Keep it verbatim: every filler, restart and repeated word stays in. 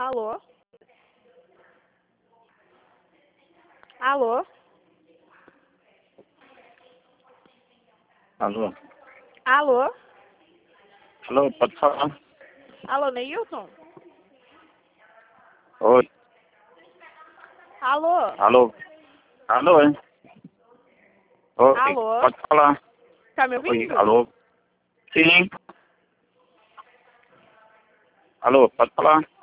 Alô? Alô? Alô? Alô? Alô, pode falar? Alô, Neilton? Oi. Alô? Alô? Alô, hein? Oi, Alô? pode falar? Tá me Oi, ouvindo? alô? Sim. Alô, pode falar?